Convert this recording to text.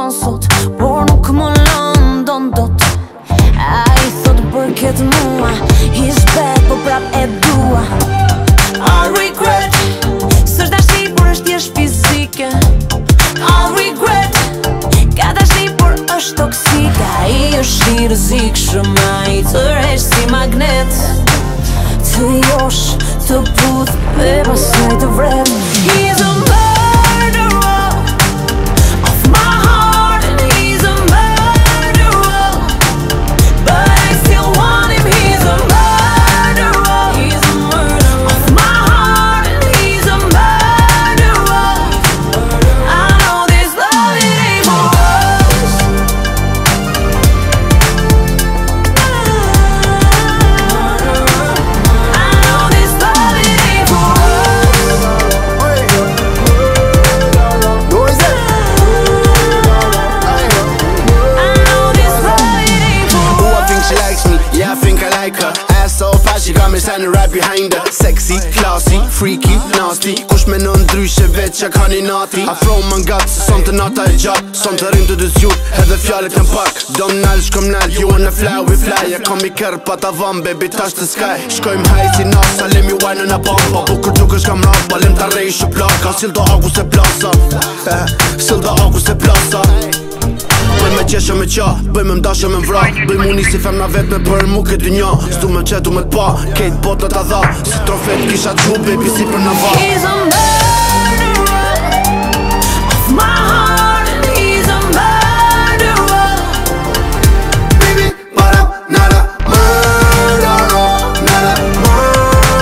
son sot, por nuk më lëndon dot. A I thot përket mua, he's bad, po prap e dua. I regret, s'është dashni, por është thjesht fizike. I regret, ka dashni, por është toksike. I është I rrezikshëm, ai tërheq si magnet. Të josh, të puth, e pastaj të vrem. He's a murderer of my heart, and he's a murderer, but I still want him. He's a murderer of my heart, and he's a murderer. I know this love, it ain't for us. I know this love, it ain't for us. I know this love, it ain't for I think she likes me, yeah I think I like her. Ass so fat, she got me standing right behind her. Sexy, classy, freaky, nasty. Kush me në ndryshe vet që ka një nati. Afro më ngatë, se son të nata e gjatë. Son të rim të dëzjut, edhe fjallet në pak. Dom nal, shkom nal, you wanna fly, we fly. Ja kom I kërë pa ta vam, baby, touch the sky. Shkojmë haj si nasa, lemi wine në bomba. Bukur tuk është kam rapa, lem të rej shu plaka. Sil do agu se plasa, sil do agu se plasa. Bëj me qeshe me qa, bëj me mdashe me mvra. Bëj mu nisi femna vet me për mu këtë dynja. S'du me qetu me t'pa, kejt bot në t'a dha. Si trofet kisha t'gju, baby, si për në va. He's a